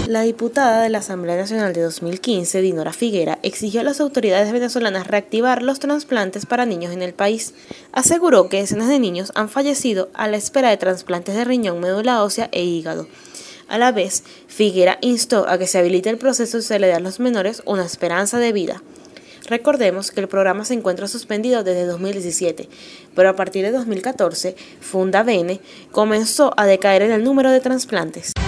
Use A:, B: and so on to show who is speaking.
A: La diputada de la Asamblea Nacional de 2015, Dinora Figuera, exigió a las autoridades venezolanas reactivar los trasplantes para niños en el país. Aseguró que decenas de niños han fallecido a la espera de trasplantes de riñón, médula ósea e hígado. A la vez, Figuera instó a que se habilite el proceso y se le dé a los menores una esperanza de vida. Recordemos que el programa se encuentra suspendido desde 2017, pero a partir de 2014, Fundavene comenzó a decaer en el número de trasplantes.